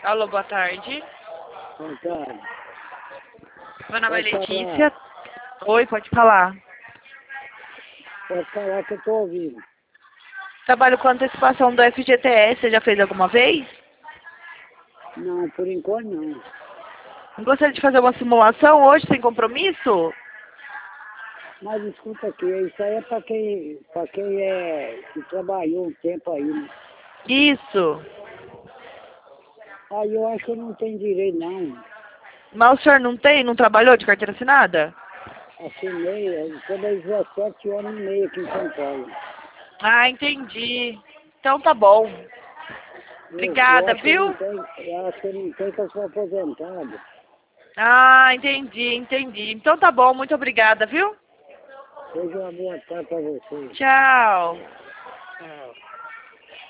Alô, boa tarde. Boa tarde. Meu nome é Pode Letícia. Oi, pode falar. Pode falar que eu estou ouvindo. Trabalho com antecipação do FGTS. Você já fez alguma vez? Não, por enquanto não. Gostaria de fazer uma simulação hoje, sem compromisso? Mas escuta aqui, isso aí é para quem que trabalhou um tempo aí, né? Isso. Aí eu acho que eu não tenho direito não. Mas o senhor não trabalhou de carteira assinada? Assinei, eu trabalhei 17 anos e meio aqui em São Paulo. Ah, entendi. Então tá bom. Eu Obrigada, acho que eu não viu? tenho, eu acho que eu não tenho que eu sou aposentado. Ah, entendi. Então tá bom, muito obrigada, viu? Seja uma boa tarde para você. Tchau. Tchau.